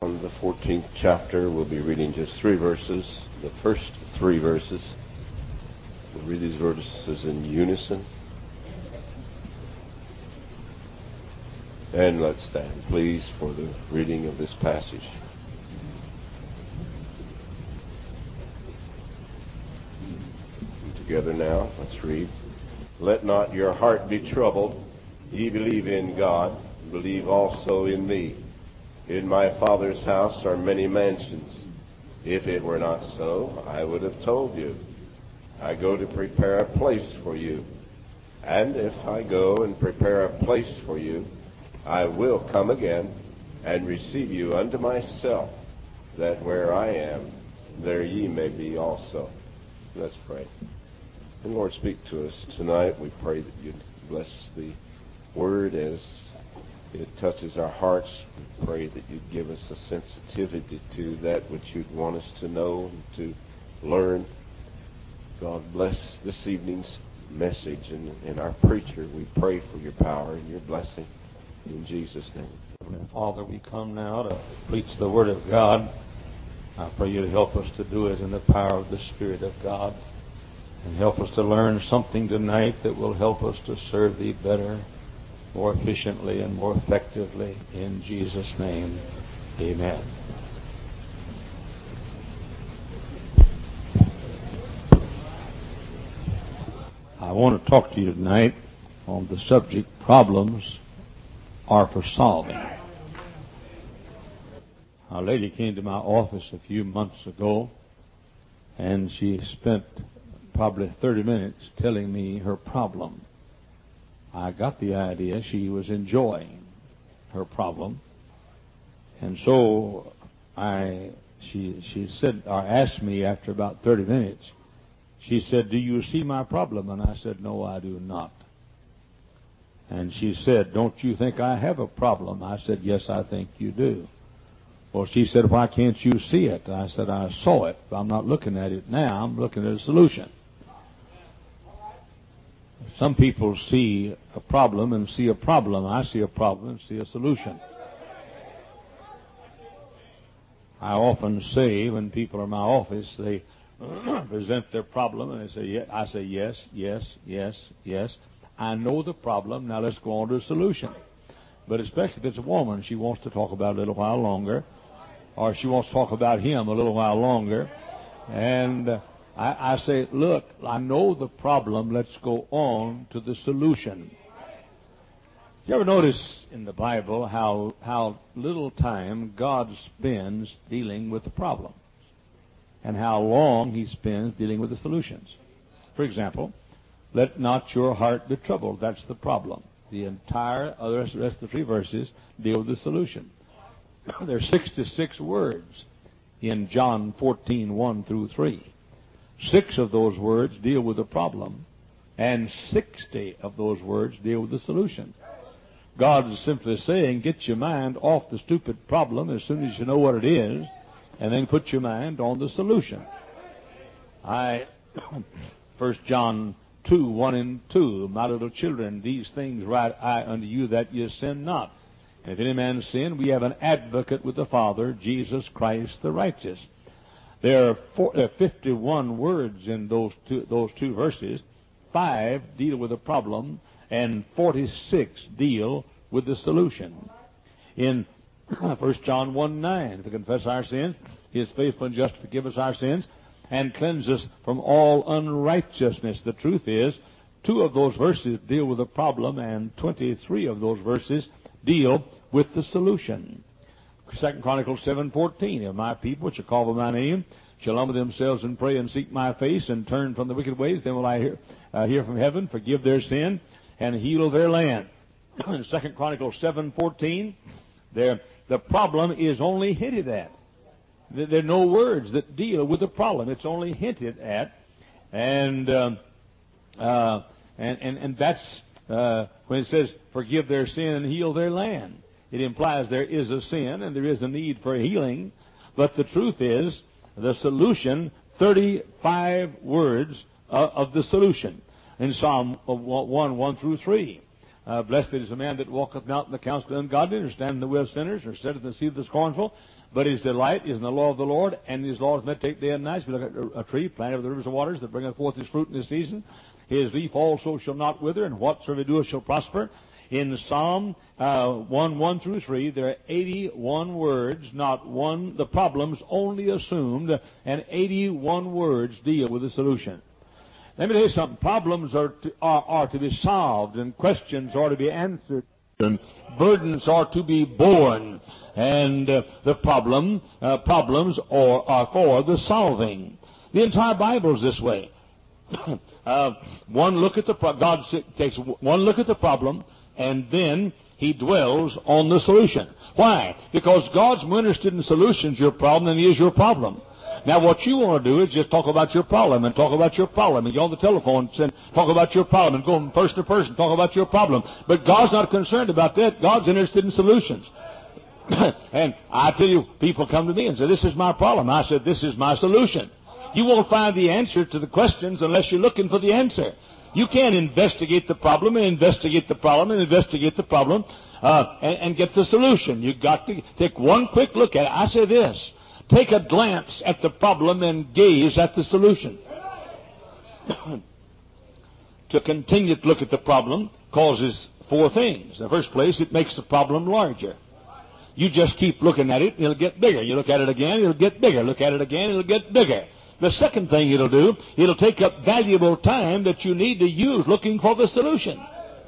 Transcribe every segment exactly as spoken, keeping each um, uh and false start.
On the fourteenth chapter, we'll be reading just three verses, the first three verses. We'll read these verses in unison. And let's stand, please, for the reading of this passage. Together now, let's read. Let not your heart be troubled. Ye believe in God, believe also in me. In my Father's house are many mansions. If it were not so, I would have told you. I go to prepare a place for you. And if I go and prepare a place for you, I will come again and receive you unto myself, that where I am, there ye may be also. Let's pray. And Lord, speak to us tonight. We pray that you'd bless the word as it touches our hearts. We pray that you'd give us a sensitivity to that which you'd want us to know and to learn. God bless this evening's message and, and our preacher. We pray for your power and your blessing in Jesus' name. Father, we come now to preach the Word of God. I pray you to help us to do it in the power of the Spirit of God. And help us to learn something tonight that will help us to serve thee better, more efficiently, and more effectively. In Jesus' name, amen. I want to talk to you tonight on the subject, problems are for solving. A lady came to my office a few months ago, and she spent probably thirty minutes telling me her problem. I got the idea she was enjoying her problem, and so I she she said or asked me after about thirty minutes. She said, "Do you see my problem?" And I said, "No, I do not." And she said, "Don't you think I have a problem?" I said, "Yes, I think you do." Well, she said, "Why can't you see it?" I said, "I saw it, but I'm not looking at it now. I'm looking at a solution." Some people see a problem and see a problem. I see a problem and see a solution. I often say when people are in my office, they present their problem and they say, yeah, I say, yes, yes, yes, yes. I know the problem. Now let's go on to a solution. But especially if it's a woman, she wants to talk about it a little while longer, or she wants to talk about him a little while longer. And uh, I, I say, look, I know the problem. Let's go on to the solution. You ever notice in the Bible how how little time God spends dealing with the problems and how long he spends dealing with the solutions? For example, let not your heart be troubled. That's the problem. The entire other rest of the three verses deal with the solution. There are sixty-six words in John fourteen, one through three. Six of those words deal with the problem, and sixty of those words deal with the solution. God is simply saying, get your mind off the stupid problem as soon as you know what it is, and then put your mind on the solution. I, First John two, one and two, my little children, these things write I unto you that ye sin not. And if any man sin, we have an advocate with the Father, Jesus Christ the righteous. There are, four, there are fifty-one words in those two, those two verses. Five deal with the problem, and forty-six deal with the solution. In First John one, nine, if we confess our sins, he is faithful and just to forgive us our sins and cleanse us from all unrighteousness. The truth is, two of those verses deal with the problem, and twenty-three of those verses deal with the solution. Second Chronicles seven, fourteen, if my people, which are called by my name, shall humble themselves and pray and seek my face and turn from the wicked ways, then will I hear, uh, hear from heaven, forgive their sin, and heal their land. In Second Chronicles seven, fourteen, there, the problem is only hinted at. There are no words that deal with the problem. It's only hinted at. And uh, uh, and, and, and that's uh, when it says, forgive their sin and heal their land. It implies there is a sin and there is a need for healing. But the truth is, the solution, thirty-five words uh, of the solution. In Psalm one, one through three. Uh, blessed is the man that walketh not in the counsel of the ungodly, or standeth in the way of sinners, or sitteth in the seat of the scornful. But his delight is in the law of the Lord, and his laws meditate day and night. If you look at a tree planted with the rivers of waters that bringeth forth his fruit in his season, his leaf also shall not wither, and whatsoever he doeth shall prosper. In Psalm uh, one, one through three, there are eighty-one words, not one. The problem's only assumed, and eighty-one words deal with the solution. Let me tell you something. Problems are to, are, are to be solved, and questions are to be answered, and burdens are to be borne. And uh, the problem, uh, problems are, are for the solving. The entire Bible is this way. uh, one look at the pro- God takes one look at the problem, and then he dwells on the solution. Why? Because God's more interested in solutions to your problem than he is your problem. Now, what you want to do is just talk about your problem and talk about your problem and get on the telephone and talk about your problem and go from person to person, talk about your problem. But God's not concerned about that. God's interested in solutions. And I tell you, people come to me and say, this is my problem. I said, this is my solution. You won't find the answer to the questions unless you're looking for the answer. You can't investigate the problem and investigate the problem and investigate the problem uh, and, and get the solution. You've got to take one quick look at it. I say this. Take a glance at the problem and gaze at the solution. To continue to look at the problem causes four things. In the first place, it makes the problem larger. You just keep looking at it, and it'll get bigger. You look at it again, it'll get bigger. Look at it again, it'll get bigger. The second thing it'll do, it'll take up valuable time that you need to use looking for the solution.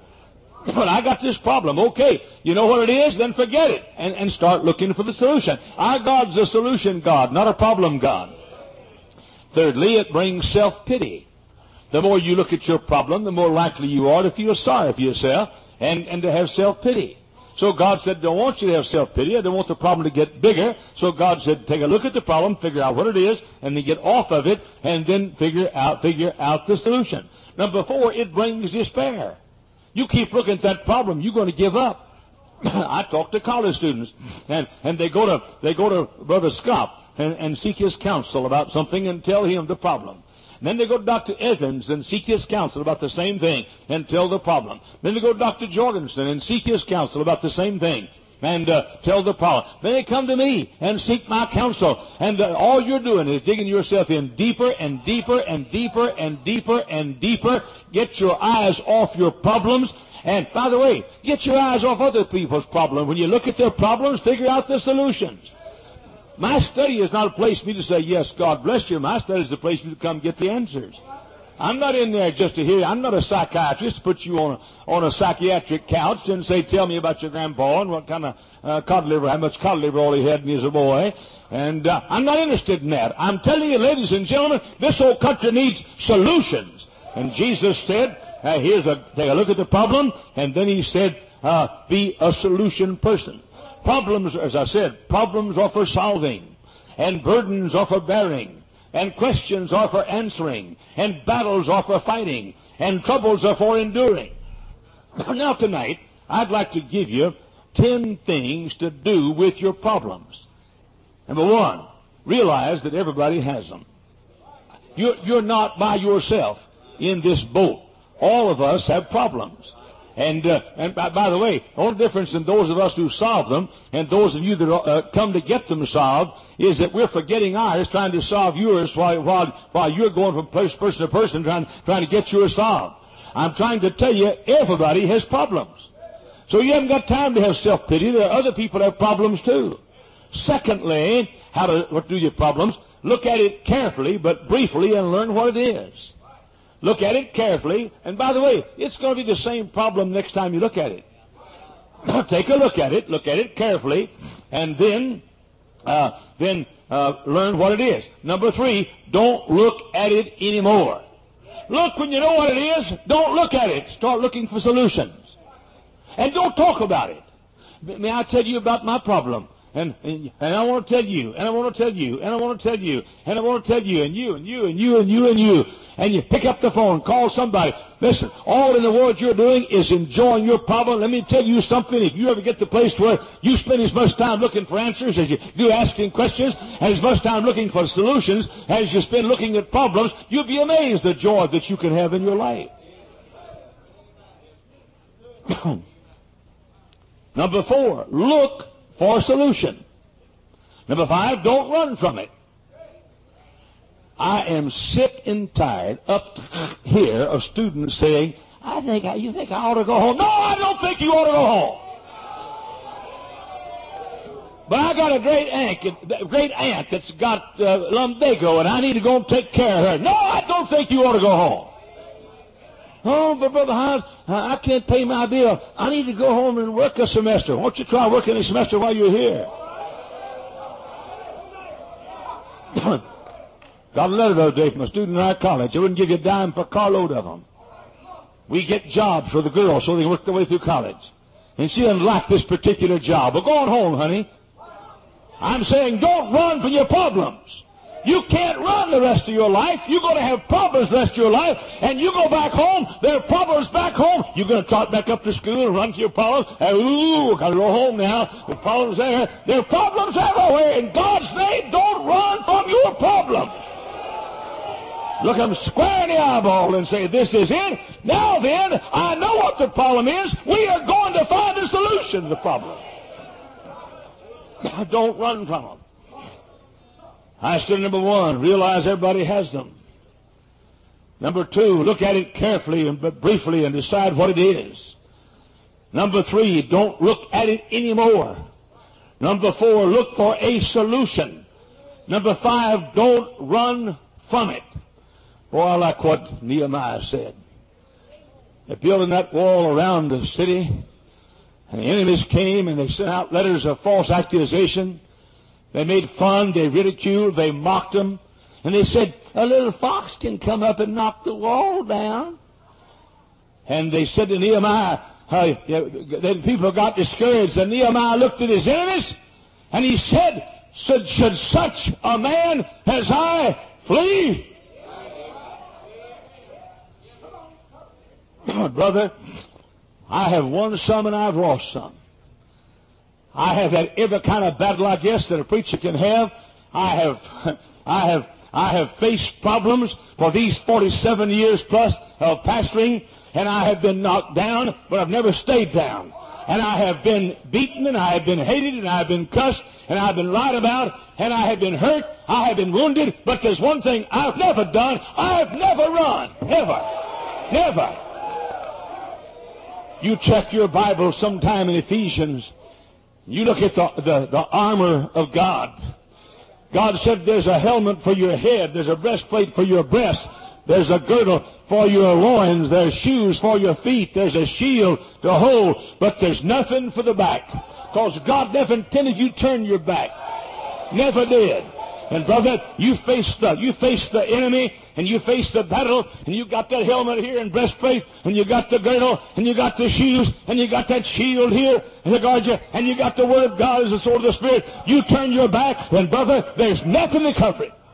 But I got this problem. Okay, you know what it is? Then forget it and, and start looking for the solution. Our God's a solution God, not a problem God. Thirdly, it brings self-pity. The more you look at your problem, the more likely you are to feel sorry for yourself and, and to have self-pity. So God said, I don't want you to have self-pity. I don't want the problem to get bigger. So God said, take a look at the problem, figure out what it is, and then get off of it, and then figure out, figure out the solution. Number four, it brings despair. You keep looking at that problem, you're going to give up. I talk to college students, and, and they go to they go to Brother Scott and, and seek his counsel about something and tell him the problem. And then they go to Doctor Evans and seek his counsel about the same thing and tell the problem. Then they go to Doctor Jorgensen and seek his counsel about the same thing and uh, tell the problem. Then they come to me and seek my counsel. And uh, all you're doing is digging yourself in deeper and deeper and deeper and deeper and deeper. Get your eyes off your problems. And, by the way, get your eyes off other people's problems. When you look at their problems, figure out the solutions. My study is not a place for me to say, yes, God bless you. My study is a place for you to come get the answers. I'm not in there just to hear you. I'm not a psychiatrist to put you on a, on a psychiatric couch and say, tell me about your grandpa and what kind of uh, cod liver, how much cod liver all he had when he was a boy. And uh, I'm not interested in that. I'm telling you, ladies and gentlemen, this whole country needs solutions. And Jesus said, uh, here's a, take a look at the problem, and then he said, uh, be a solution person. Problems, as I said, problems are for solving, and burdens are for bearing, and questions are for answering, and battles are for fighting, and troubles are for enduring. Now tonight, I'd like to give you ten things to do with your problems. Number one, realize that everybody has them. You're, you're not by yourself in this boat. All of us have problems. And, uh, and by, by the way, the only difference in those of us who solve them and those of you that uh, come to get them solved is that we're forgetting ours, trying to solve yours while, while, while you're going from person to person trying, trying to get yours solved. I'm trying to tell you, everybody has problems. So you haven't got time to have self-pity. There are other people that have problems too. Secondly, how to what do your problems? Look at it carefully but briefly and learn what it is. Look at it carefully, and by the way, it's going to be the same problem next time you look at it. Take a look at it, look at it carefully, and then uh, then uh, learn what it is. Number three, don't look at it anymore. Look when you know what it is. Don't look at it. Start looking for solutions. And don't talk about it. May I tell you about my problem? And, and and I want to tell you, and I want to tell you, and I want to tell you, and I want to tell you, and you, and you, and you, and you, and you. And you pick up the phone, call somebody. Listen, all in the world you're doing is enjoying your problem. Let me tell you something. If you ever get to the place where you spend as much time looking for answers as you do asking questions, and as much time looking for solutions as you spend looking at problems, you'll be amazed the joy that you can have in your life. Number four, look for a solution. Number five, don't run from it. I am sick and tired up here of students saying, I think I, you think I ought to go home. No, I don't think you ought to go home. But I got a great aunt, great aunt that's got uh, lumbago, and I need to go and take care of her. No, I don't think you ought to go home. Oh, but Brother Hines, I can't pay my bill. I need to go home and work a semester. Why don't you try working a semester while you're here? Got a letter the other day from a student in our college. They wouldn't give you a dime for a carload of them. We get jobs for the girls so they work their way through college. And she doesn't like this particular job. But go on home, honey. I'm saying don't run from your problems. You can't run the rest of your life. You're going to have problems the rest of your life. And you go back home, there are problems back home. You're going to trot back up to school and run for your problems. And, ooh, got to go home now. The problems there. There are problems everywhere. In God's name, don't run from your problems. Look them square in the eyeball and say, this is it. Now then, I know what the problem is. We are going to find a solution to the problem. Don't run from them. I said, number one, realize everybody has them. Number two, look at it carefully and but briefly and decide what it is. Number three, don't look at it anymore. Number four, look for a solution. Number five, don't run from it. Boy, I like what Nehemiah said. They're building that wall around the city, and the enemies came and they sent out letters of false accusation. They made fun, they ridiculed, they mocked them, and they said, a little fox can come up and knock the wall down. And they said to Nehemiah, uh, then people got discouraged, and Nehemiah looked at his enemies, and he said, should, should such a man as I flee? Brother, I have won some and I've lost some. I have had every kind of battle, I guess, that a preacher can have. I have, I have, I have faced problems for these forty-seven years plus of pastoring, and I have been knocked down, but I've never stayed down. And I have been beaten, and I have been hated, and I have been cussed, and I have been lied about, and I have been hurt, I have been wounded. But there's one thing I've never done: I've never run, never, never. You check your Bible sometime in Ephesians. You look at the, the, the armor of God. God said there's a helmet for your head. There's a breastplate for your breast. There's a girdle for your loins. There's shoes for your feet. There's a shield to hold. But there's nothing for the back. Because God never intended you to turn your back. Never did. And brother, you face the you face the enemy, and you face the battle, and you got that helmet here and breastplate, and you got the girdle, and you got the shoes, and you got that shield here to guard you, and you got the word of God as the sword of the Spirit. You turn your back, and brother, there's nothing to cover it.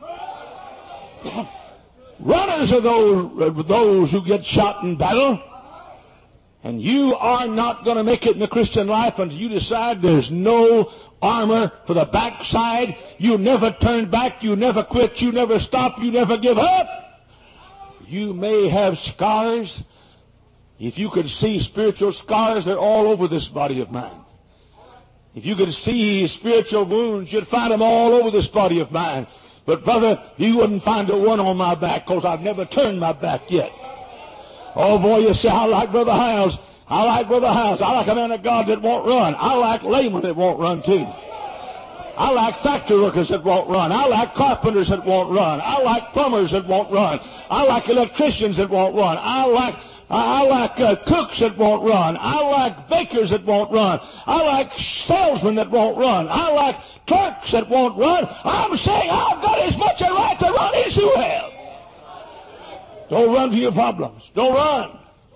Runners are those those who get shot in battle. And you are not going to make it in the Christian life until you decide there's no armor for the backside. You never turn back. You never quit. You never stop. You never give up. You may have scars. If you could see spiritual scars, they're all over this body of mine. If you could see spiritual wounds, you'd find them all over this body of mine. But brother, you wouldn't find a one on my back, because I've never turned my back yet. Oh boy, you say, I like Brother Hiles. I like Brother Hiles. I like a man of God that won't run. I like laymen that won't run too. I like factory workers that won't run. I like carpenters that won't run. I like plumbers that won't run. I like electricians that won't run. I like I like uh, cooks that won't run. I like bakers that won't run. I like salesmen that won't run. I like clerks that won't run. I'm saying I've got as much a right to run as you have. Don't run for your problems. Don't run.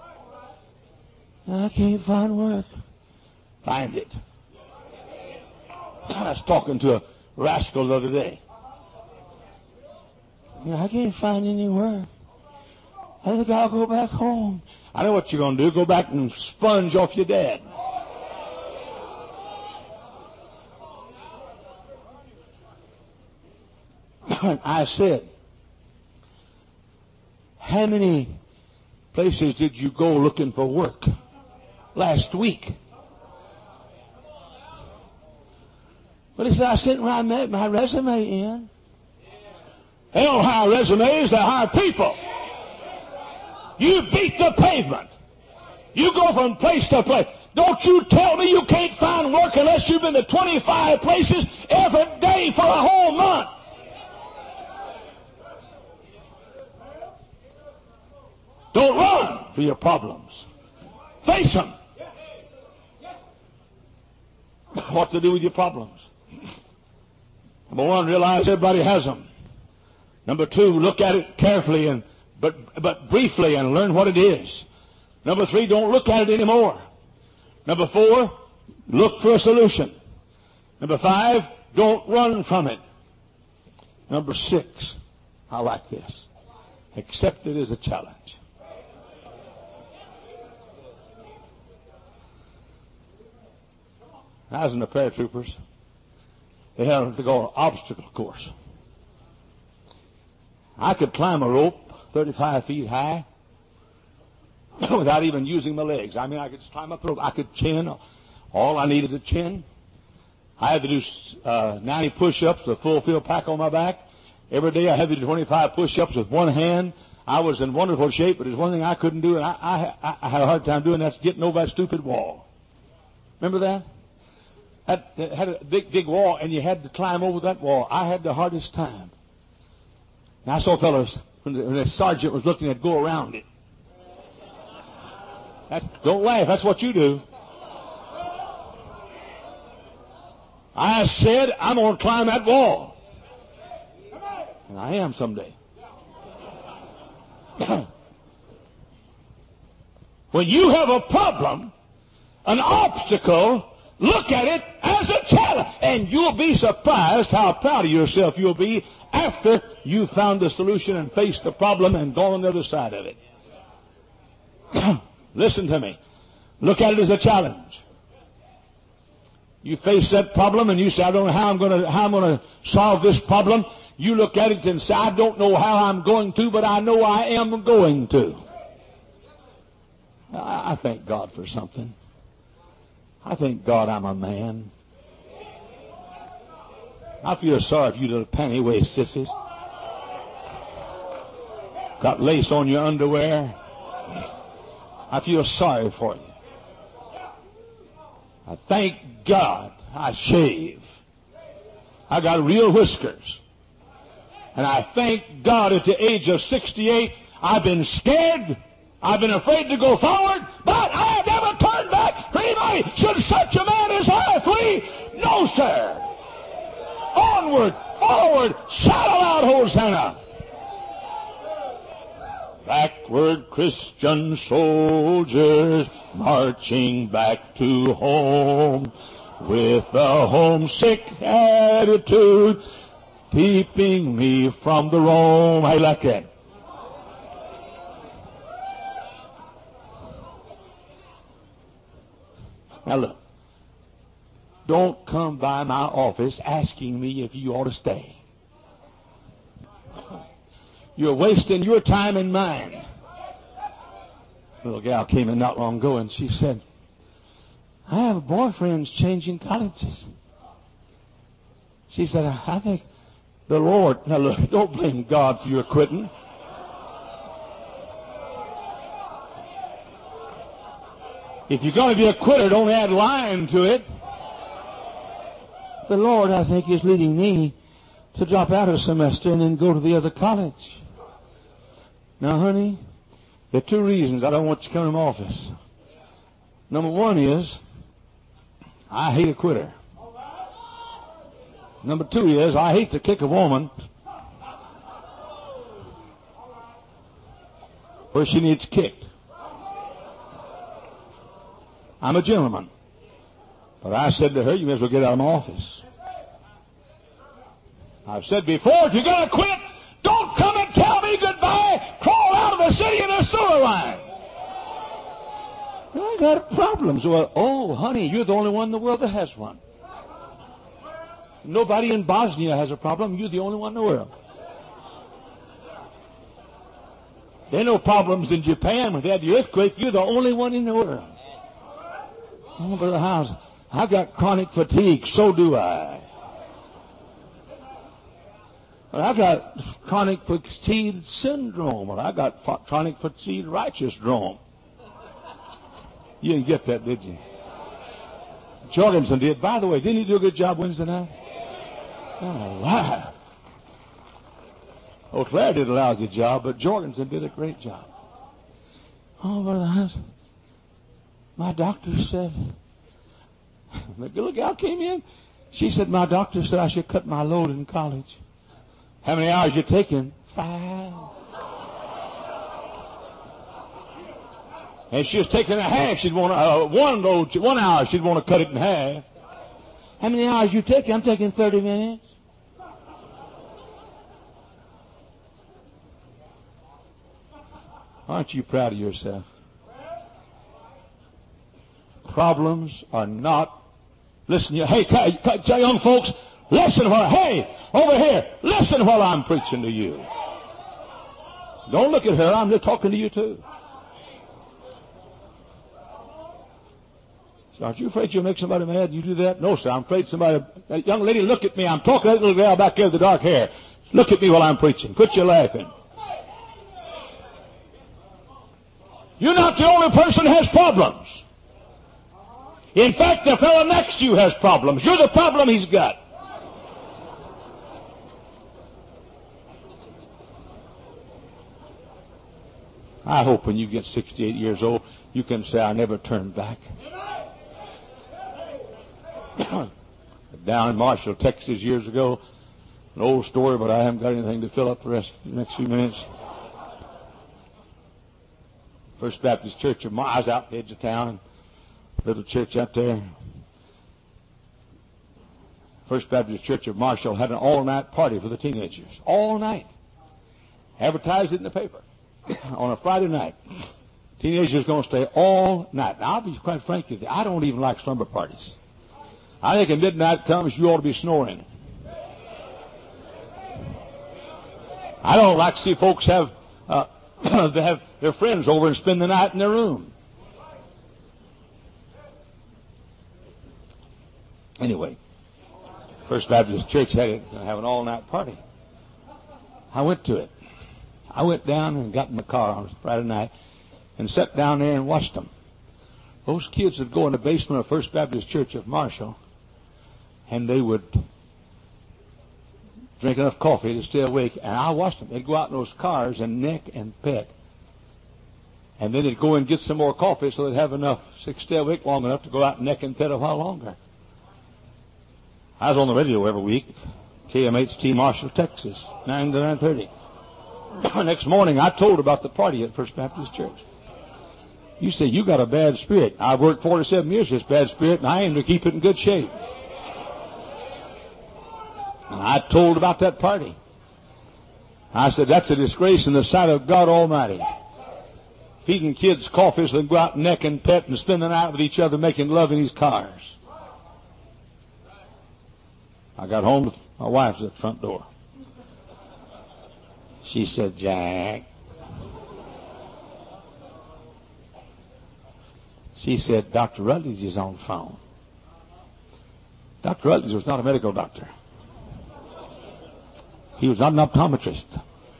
I can't find work. Find it. I was talking to a rascal the other day. I can't find any work. I think I'll go back home. I know what you're going to do. Go back and sponge off your dad. I said, how many places did you go looking for work last week? But he said, I sent my, my resume in. They don't hire resumes, they hire people. You beat the pavement. You go from place to place. Don't you tell me you can't find work unless you've been to twenty-five places every day for a whole month. Don't run for your problems. Face them. What to do with your problems? Number one, realize everybody has them. Number two, look at it carefully and but but briefly and learn what it is. Number three, don't look at it anymore. Number four, look for a solution. Number five, don't run from it. Number six, I like this. Accept it as a challenge. I was in the paratroopers. They had to go an obstacle course. I could climb a rope thirty-five feet high without even using my legs. I mean, I could just climb up the rope. I could chin. All I needed to chin. I had to do uh, ninety push-ups with a full field pack on my back. Every day I had to do twenty-five push-ups with one hand. I was in wonderful shape, but there's one thing I couldn't do, and I, I, I had a hard time doing. That's getting over that stupid wall. Remember that? That, that had a big, big wall, and you had to climb over that wall. I had the hardest time. And I saw fellows, when the, when the sergeant was looking at go around it. That's, don't laugh. That's what you do. I said, I'm going to climb that wall. And I am someday. When you have a problem, an obstacle, look at it as a challenge. And you'll be surprised how proud of yourself you'll be after you found the solution and faced the problem and gone on the other side of it. Listen to me. Look at it as a challenge. You face that problem and you say, I don't know how I'm going to how I'm going to solve this problem. You look at it and say, I don't know how I'm going to, but I know I am going to. I, I thank God for something. I thank God I'm a man. I feel sorry for you little panty-waist sissies. Got lace on your underwear. I feel sorry for you. I thank God I shave. I got real whiskers. And I thank God at the age of sixty-eight, I've been scared. I've been afraid to go forward, but I have never turned back for anybody. Should such a man as I flee? No, sir. Onward, forward, shout aloud, Hosanna. Backward Christian soldiers marching back to home with a homesick attitude keeping me from the Rome. I like that. Now look, don't come by my office asking me if you ought to stay. You're wasting your time and mine. A little gal came in not long ago and she said, I have boyfriends changing colleges. She said, I think the Lord, now look, don't blame God for your quitting. If you're going to be a quitter, don't add lying to it. The Lord, I think, is leading me to drop out a semester and then go to the other college. Now, honey, there are two reasons I don't want you to come to my office. Number one is, I hate a quitter. Number two is, I hate to kick a woman where she needs kicked. I'm a gentleman. But I said to her, you may as well get out of my office. I've said before, if you're going to quit, don't come and tell me goodbye. Crawl out of the city in a sewer line. I got problems. Well, oh, honey, you're the only one in the world that has one. Nobody in Bosnia has a problem. You're the only one in the world. There are no problems in Japan when they had the earthquake. You're the only one in the world. Oh, Brother House, I got chronic fatigue. So do I. Well, I got chronic fatigue syndrome, and I got fa- chronic fatigue righteousdrome. You didn't get that, did you? Jorgensen did. By the way, didn't he do a good job Wednesday night? Oh, wow. Oh, Claire did a lousy job, but Jorgensen did a great job. Oh, Brother Hines, my doctor said, the little gal came in. She said, my doctor said I should cut my load in college. How many hours you taking? Five. And she was taking a half. She'd want uh, one load, one hour. She'd want to cut it in half. How many hours you taking? I'm taking thirty minutes. Aren't you proud of yourself? Problems are not. Listen, you, hey, young folks, listen while, hey, over here, listen while I'm preaching to you. Don't look at her, I'm just talking to you too. So aren't you afraid you'll make somebody mad? You do that? No, sir, I'm afraid somebody, that young lady, look at me. I'm talking to that little gal back there with the dark hair. Look at me while I'm preaching. Quit your laughing. You're not the only person who has problems. In fact, the fellow next to you has problems. You're the problem he's got. I hope when you get sixty-eight years old, you can say, I never turned back. Down in Marshall, Texas, years ago, an old story, but I haven't got anything to fill up the rest of the next few minutes. First Baptist Church of Mar- I was out the edge of town, little church out there. First Baptist Church of Marshall had an all-night party for the teenagers. All night. Advertised it in the paper. On a Friday night. Teenagers going to stay all night. Now, I'll be quite frank with you. I don't even like slumber parties. I think when midnight comes, you ought to be snoring. I don't like to see folks have, uh, they have their friends over and spend the night in their room. Anyway, First Baptist Church had it, have an all-night party. I went to it. I went down and got in the car on Friday night and sat down there and watched them. Those kids would go in the basement of First Baptist Church of Marshall, and they would drink enough coffee to stay awake. And I watched them. They'd go out in those cars and neck and pet. And then they'd go and get some more coffee so they'd have enough to stay awake long enough to go out and neck and pet a while longer. I was on the radio every week, K M H T Marshall, Texas, nine to nine thirty. Next morning, I told about the party at First Baptist Church. You say, you got a bad spirit. I've worked forty-seven years with this bad spirit, and I aim to keep it in good shape. And I told about that party. I said, that's a disgrace in the sight of God Almighty. Feeding kids coffee so they can go out neck and pet and spend the night with each other making love in these cars. I got home, my wife was at the front door. She said, Jack. She said, Doctor Rutledge is on the phone. Doctor Rutledge was not a medical doctor. He was not an optometrist.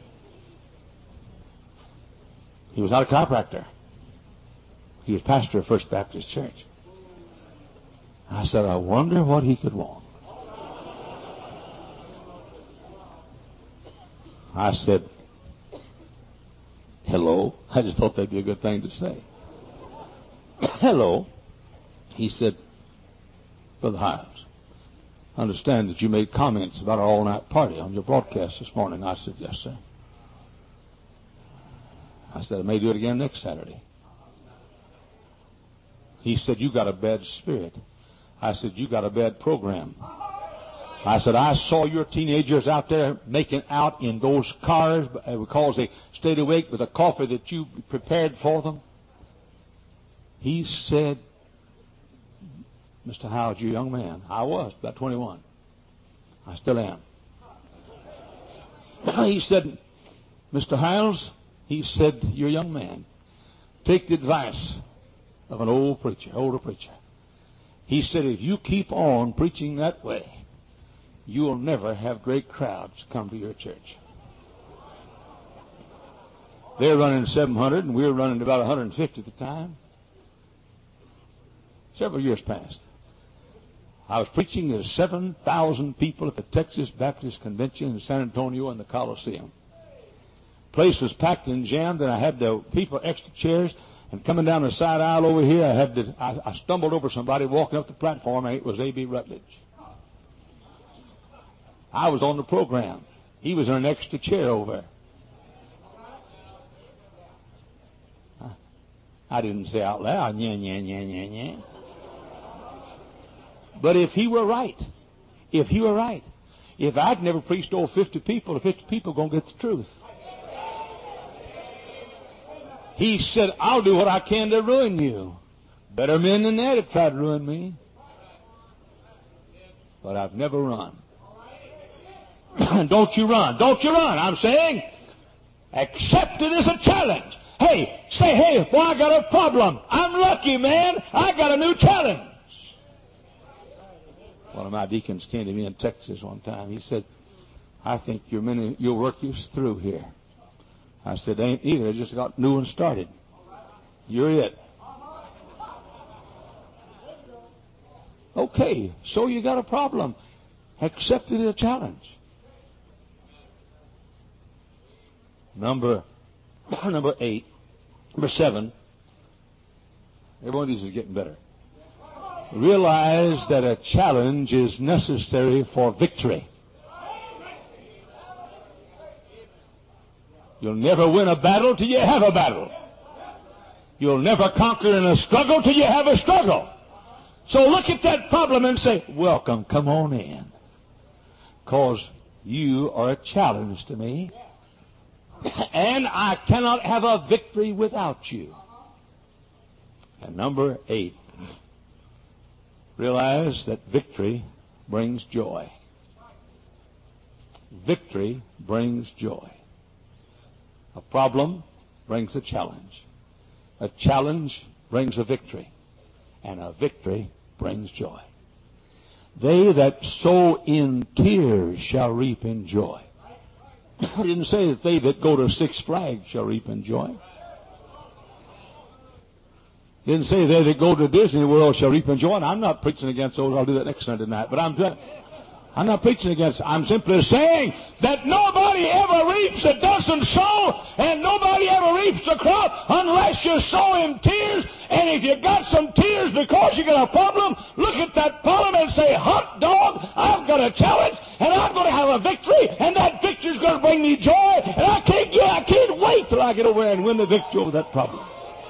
He was not a chiropractor. He was pastor of First Baptist Church. I said, I wonder what he could want. I said, hello. I just thought that'd be a good thing to say. Hello. He said, Brother Hines, I understand that you made comments about our all-night party on your broadcast this morning. I said, yes, sir. I said, I may do it again next Saturday. He said, you got a bad spirit. I said, you got a bad program. I said, I saw your teenagers out there making out in those cars because they stayed awake with the coffee that you prepared for them. He said, Mister Howard, you're a young man. I was, about twenty-one. I still am. He said, Mister Hiles, he said, you're a young man. Take the advice of an old preacher, older preacher. He said, if you keep on preaching that way, you'll never have great crowds come to your church. They're running seven hundred, and we were running about one hundred fifty at the time. Several years passed. I was preaching to seven thousand people at the Texas Baptist Convention in San Antonio in the Coliseum. Place was packed and jammed, and I had the people extra chairs. And coming down the side aisle over here, I had to, I, I stumbled over somebody walking up the platform, and it was A B Rutledge. I was on the program. He was in an extra chair over. I, I didn't say out loud, yeah, yeah, yeah, yeah, yeah. But if he were right, if he were right, if I'd never preached to over fifty people, the fifty people are going to get the truth. He said, I'll do what I can to ruin you. Better men than that have tried to ruin me. But I've never run. Don't you run. Don't you run. I'm saying, accept it as a challenge. Hey, say, hey, well, I got a problem. I'm lucky, man. I got a new challenge. One of my deacons came to me in Texas one time. He said, I think your, many, your work is through here. I said, ain't either. I just got new and started. You're it. Okay, so you got a problem. Accept it as a challenge. Number, number eight, number seven. Every one of these is getting better. Realize that a challenge is necessary for victory. You'll never win a battle till you have a battle. You'll never conquer in a struggle till you have a struggle. So look at that problem and say, welcome, come on in. Because you are a challenge to me. And I cannot have a victory without you. And number eight, realize that victory brings joy. Victory brings joy. A problem brings a challenge. A challenge brings a victory. And a victory brings joy. They that sow in tears shall reap in joy. I didn't say that they that go to Six Flags shall reap in joy. Didn't say they that go to Disney World shall reap in joy. And I'm not preaching against those. I'll do that next Sunday night. But I'm trying. I'm not preaching against it. I'm simply saying that nobody ever reaps that doesn't sow, and nobody ever reaps the crop unless you sow in tears. And if you got some tears because you got a problem, look at that problem and say, hot dog, I've got a challenge, and I'm going to have a victory, and that victory is going to bring me joy, and I can't get, I can't wait till I get over there and win the victory over that problem.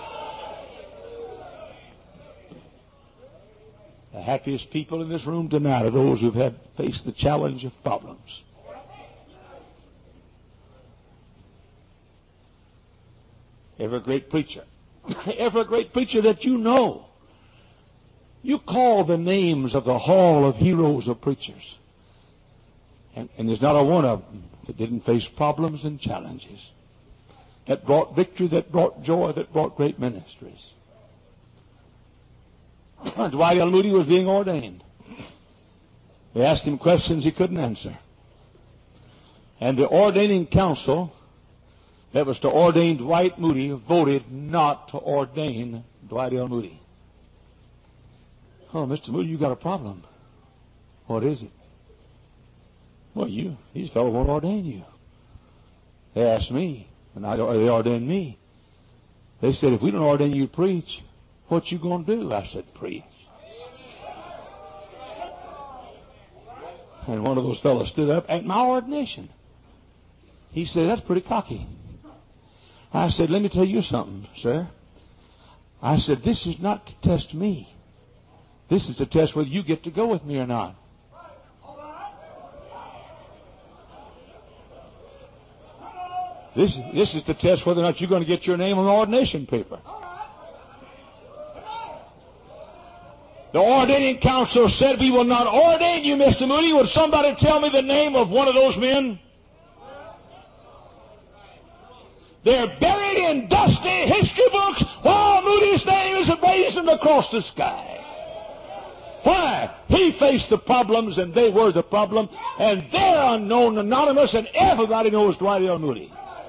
The happiest people in this room tonight are those who've had faced the challenge of problems. Every great preacher, every great preacher that you know, you call the names of the hall of heroes of preachers. And, and there's not a one of them that didn't face problems and challenges, that brought victory, that brought joy, that brought great ministries. Dwight L. Moody was being ordained. They asked him questions he couldn't answer. And the ordaining council that was to ordain Dwight Moody voted not to ordain Dwight L. Moody. Oh, Mister Moody, you got a problem. What is it? Well, you, these fellows won't ordain you. They asked me, and I, they ordained me. They said, if we don't ordain you to preach, what you going to do? I said, preach. And one of those fellows stood up at my ordination. He said, that's pretty cocky. I said, let me tell you something, sir. I said, this is not to test me. This is to test whether you get to go with me or not. This, this is to test whether or not you're going to get your name on the ordination paper. The ordaining council said, we will not ordain you, Mister Moody. Would somebody tell me the name of one of those men? They're buried in dusty history books while Moody's name is raised across the sky. Why? He faced the problems, and they were the problem, and they're unknown, anonymous, and everybody knows Dwight L. Moody.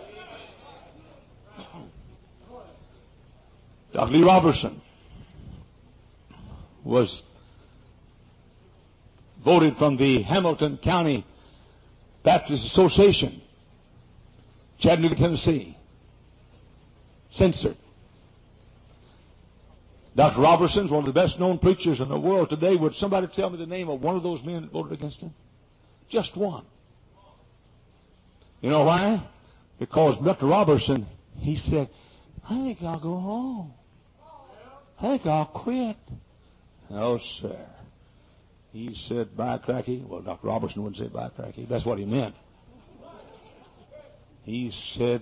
Doctor Lee Robertson was voted from the Hamilton County Baptist Association, Chattanooga, Tennessee. Censored. Doctor Robertson's one of the best-known preachers in the world today. Would somebody tell me the name of one of those men that voted against him? Just one. You know why? Because Doctor Robertson, he said, I think I'll go home. I think I'll quit. No, sir. He said, bye, cracky. Well, Doctor Robertson wouldn't say bye, cracky. That's what he meant. He said,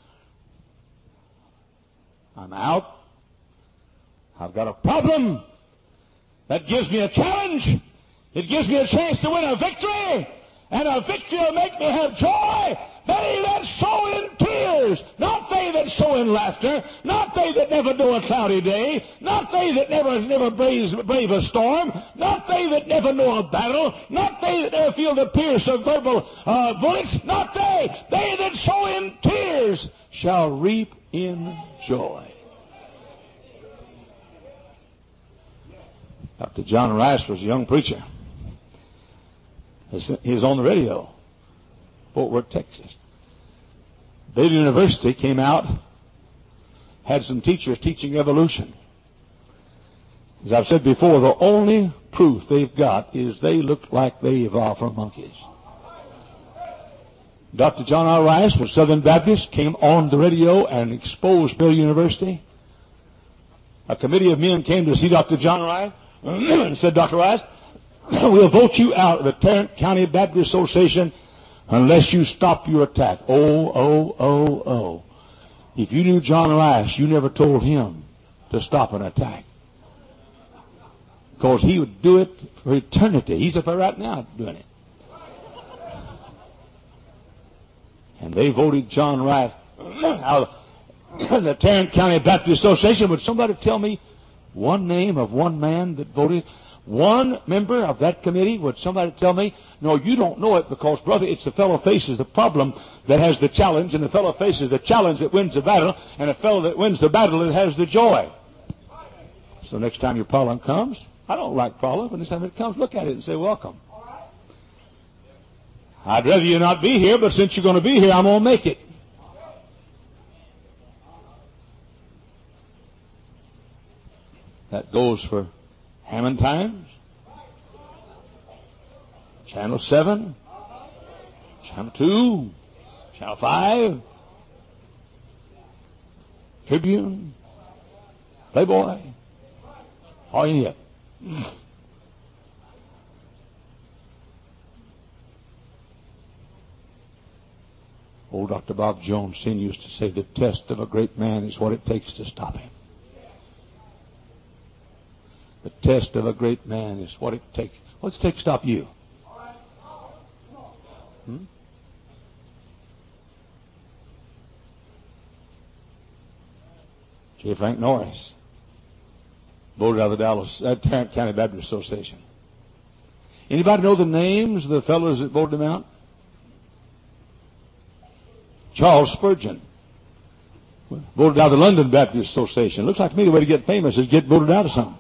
I'm out. I've got a problem. That gives me a challenge. It gives me a chance to win a victory. And a victory will make me have joy. They that sow in tears, not they that sow in laughter, not they that never know a cloudy day, not they that never never brave, brave a storm, not they that never know a battle, not they that never feel the pierce of verbal uh, bullets, not they. They that sow in tears shall reap in joy. Doctor John Rice was a young preacher. He was on the radio, Fort Worth, Texas. Baylor University came out, had some teachers teaching evolution. As I've said before, the only proof they've got is they looked like they evolved from monkeys. Doctor John R. Rice from Southern Baptist came on the radio and exposed Baylor University. A committee of men came to see Doctor John Rice and said, Doctor Rice, we'll vote you out of the Tarrant County Baptist Association unless you stop your attack. Oh, oh, oh, oh. If you knew John Rice, you never told him to stop an attack. Because he would do it for eternity. He's up there right now doing it. And they voted John Rice out of the Tarrant County Baptist Association. Would somebody tell me one name of one man that voted? One member of that committee? Would somebody tell me? No, you don't know it because, brother, it's the fellow faces the problem that has the challenge, and the fellow faces the challenge that wins the battle, and the fellow that wins the battle that has the joy. So next time your problem comes, I don't like problem, but next time it comes, look at it and say, welcome. I'd rather you not be here, but since you're going to be here, I'm going to make it. That goes for Hammond Times, Channel seven, Channel two, Channel five, Tribune, Playboy, all you get. Old Doctor Bob Jones Senior used to say the test of a great man is what it takes to stop him. The test of a great man is what it takes. What's it take to stop you? Hmm? J. Frank Norris voted out of the Dallas uh, Tarrant County Baptist Association. Anybody know the names of the fellows that voted him out? Charles Spurgeon voted out of the London Baptist Association. Looks like to me the way to get famous is get voted out of something.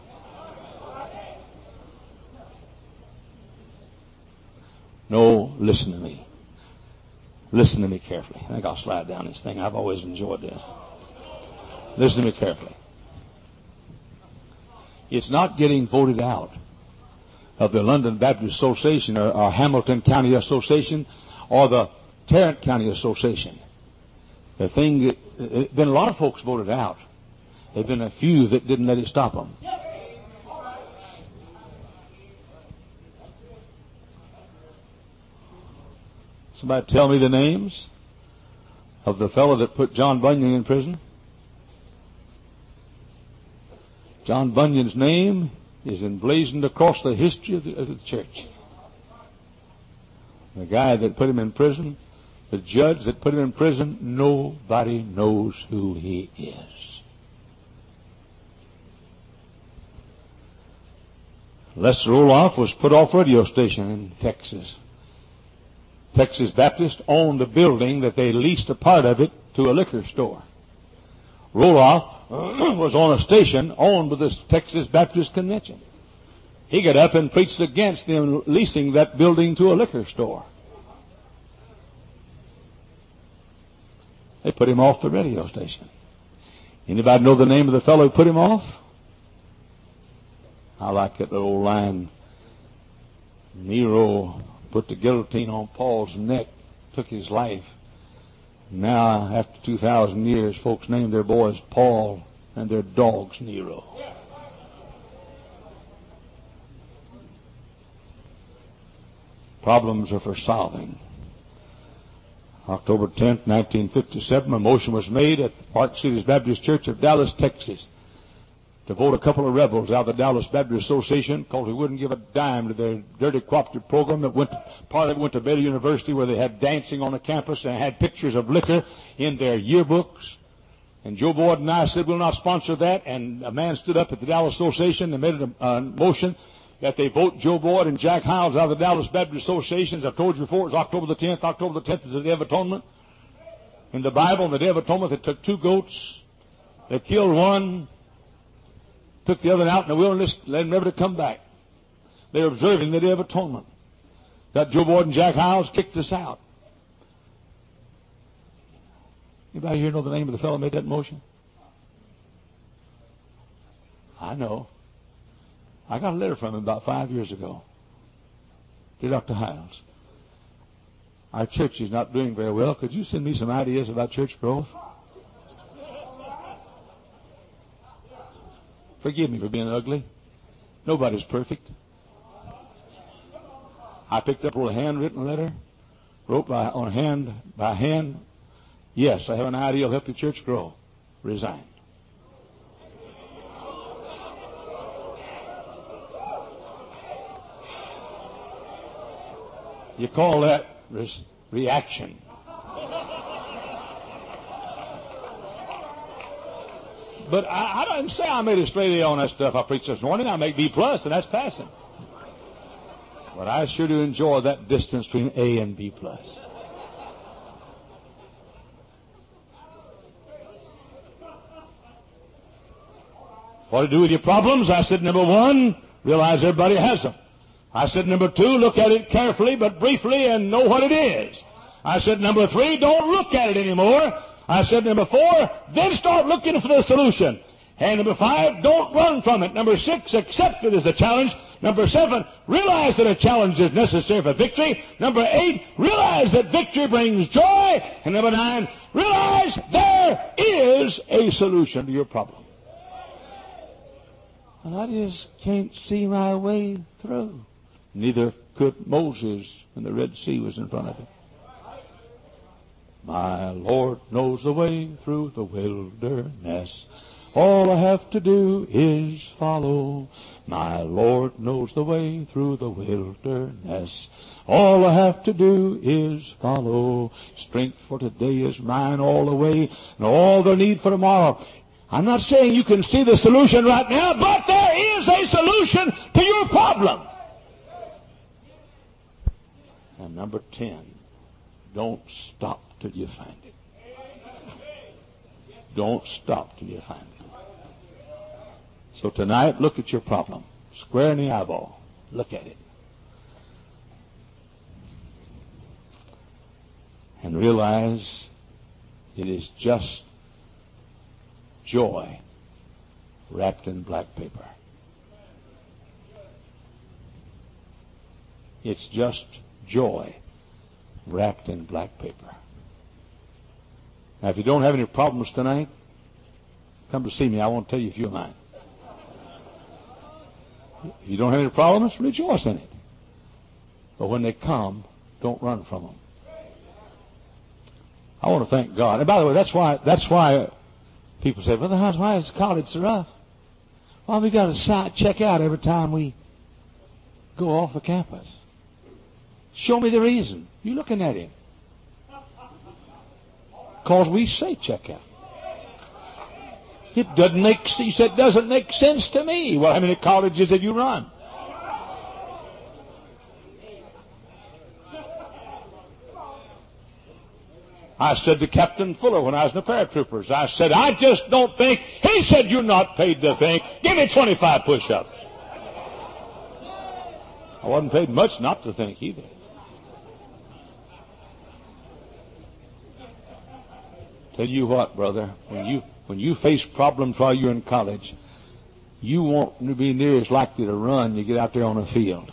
No, listen to me. Listen to me carefully. I think I'll slide down this thing. I've always enjoyed this. Listen to me carefully. It's not getting voted out of the London Baptist Association or, or Hamilton County Association or the Tarrant County Association. The thing, there's been a lot of folks voted out. There have been a few that didn't let it stop them. Somebody tell me the names of the fellow that put John Bunyan in prison. John Bunyan's name is emblazoned across the history of the, of the church. The guy that put him in prison, the judge that put him in prison, nobody knows who he is. Lester Roloff was put off radio station in Texas. Texas Baptist owned a building that they leased a part of it to a liquor store. Roloff was on a station owned by the Texas Baptist Convention. He got up and preached against them leasing that building to a liquor store. They put him off the radio station. Anybody know the name of the fellow who put him off? I like that old line. Nero put the guillotine on Paul's neck, took his life. Now, after two thousand years, folks name their boys Paul and their dogs Nero. Problems are for solving. October tenth, nineteen fifty-seven, a motion was made at the Park Cities Baptist Church of Dallas, Texas, to vote a couple of rebels out of the Dallas Baptist Association because we wouldn't give a dime to their dirty cooperative program that went, part of it went to Baylor University, where they had dancing on the campus and had pictures of liquor in their yearbooks. And Joe Boyd and I said, we'll not sponsor that. And a man stood up at the Dallas Association and made a, a motion that they vote Joe Boyd and Jack Hiles out of the Dallas Baptist Association. As I've told you before, it was October the tenth. October the tenth is the Day of Atonement. In the Bible, on the Day of Atonement, they took two goats. They killed one, took the other out in the wilderness, let them never to come back. They were observing the Day of Atonement. Got Joe Boyd and Jack Hiles kicked us out. Anybody here know the name of the fellow who made that motion? I know. I got a letter from him about five years ago. Dear Doctor Hiles, our church is not doing very well. Could you send me some ideas about church growth? Forgive me for being ugly. Nobody's perfect. I picked up a handwritten letter, wrote by on hand by hand. Yes, I have an idea will help your church grow. Resign. You call that res- reaction. But I, I didn't say I made a straight A on that stuff I preached this morning. I make B plus, and that's passing. But I sure do enjoy that distance between A and B plus. What to do with your problems? I said, number one, realize everybody has them. I said, number two, look at it carefully but briefly and know what it is. I said, number three, don't look at it anymore. I said, number four, then start looking for the solution. And number five, don't run from it. Number six, accept it as a challenge. Number seven, realize that a challenge is necessary for victory. Number eight, realize that victory brings joy. And number nine, realize there is a solution to your problem. And I just can't see my way through. Neither could Moses when the Red Sea was in front of him. My Lord knows the way through the wilderness. All I have to do is follow. My Lord knows the way through the wilderness. All I have to do is follow. Strength for today is mine all the way, and all the need for tomorrow. I'm not saying you can see the solution right now, but there is a solution to your problem. And number ten, don't stop till you find it. Don't stop till you find it. So tonight, look at your problem. Square in the eyeball. Look at it. And realize it is just joy wrapped in black paper. It's just joy wrapped in black paper. Now, if you don't have any problems tonight, come to see me. I want to tell you a few of mine. If you don't have any problems, rejoice in it. But when they come, don't run from them. I want to thank God. And by the way, that's why that's why people say, Brother Hans, why is college so rough? Well, we got to check out every time we go off the campus. Show me the reason. You're looking at him. Because we say check out. It doesn't make, he said, doesn't make sense to me. Well, how many colleges have you run? I said to Captain Fuller when I was in the paratroopers, I said, I just don't think. He said, you're not paid to think. Give me twenty-five push-ups. I wasn't paid much not to think either. Tell you what, brother, when you when you face problems while you're in college, you won't be near as likely to run when you get out there on the field.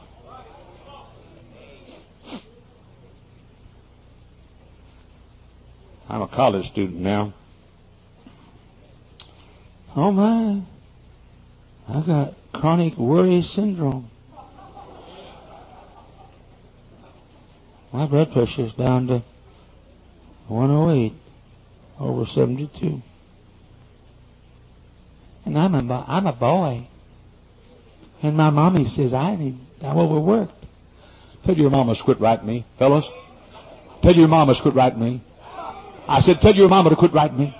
I'm a college student now. Oh my, I got chronic worry syndrome. My blood pressure is down to one oh eight over seventy-two. And I'm a, I'm a boy. And my mommy says I need, I'm overworked. Tell your mama to quit writing me, fellas. Tell your mama to quit writing me. I said, tell your mama to quit writing me.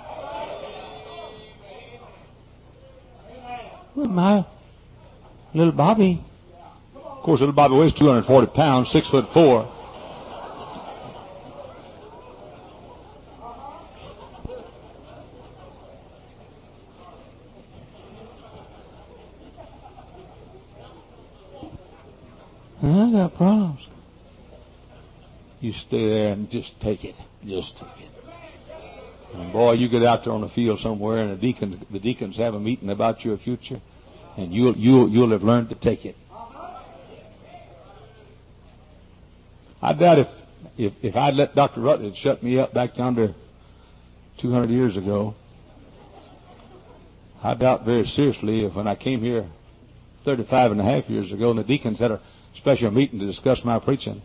Well, my little Bobby. Of course, little Bobby weighs two hundred forty pounds, six foot four. I got problems. You stay there and just take it. Just take it. And boy, you get out there on the field somewhere, and the deacons, the deacons have a meeting about your future, and you'll you'll you'll have learned to take it. I doubt if if if I'd let Doctor Rutledge shut me up back yonder two hundred years ago, I doubt very seriously if when I came here thirty-five and a half years ago, and the deacons had a special meeting to discuss my preaching,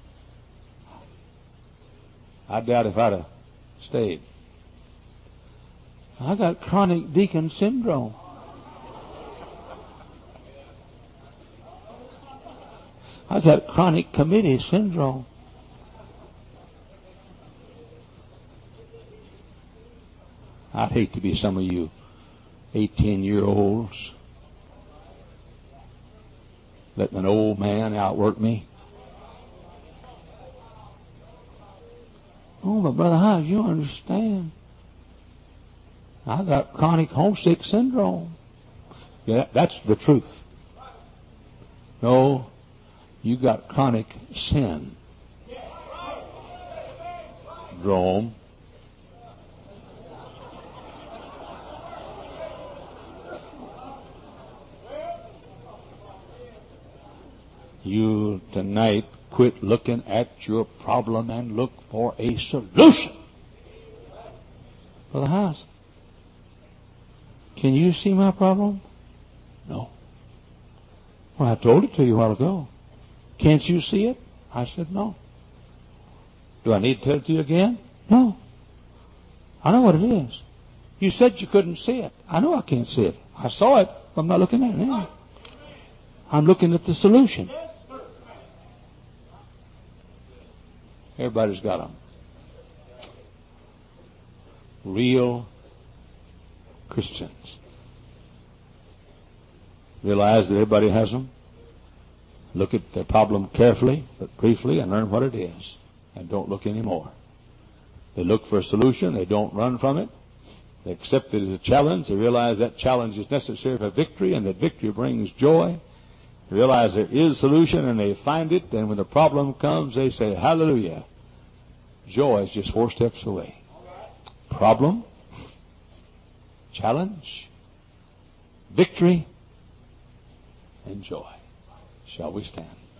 I doubt if I'd have stayed. I got chronic deacon syndrome. I got chronic committee syndrome. I'd hate to be some of you eighteen-year-olds letting an old man outwork me. Oh, but Brother Hodge, you understand. I got chronic homesick syndrome. Yeah, that's the truth. No, you got chronic sin syndrome. You tonight quit looking at your problem and look for a solution. Brother House, can you see my problem? No. Well, I told it to you a while ago. Can't you see it? I said no. Do I need to tell it to you again? No. I know what it is. You said you couldn't see it. I know I can't see it. I saw it, but I'm not looking at it now. I'm looking at the solution. Everybody's got them. Real Christians realize that everybody has them. Look at their problem carefully, but briefly, and learn what it is. And don't look anymore. They look for a solution. They don't run from it. They accept it as a challenge. They realize that challenge is necessary for victory, and that victory brings joy. They realize there is a solution, and they find it. And when the problem comes, they say, hallelujah. Joy is just four steps away. Problem, challenge, victory, and joy. Shall we stand?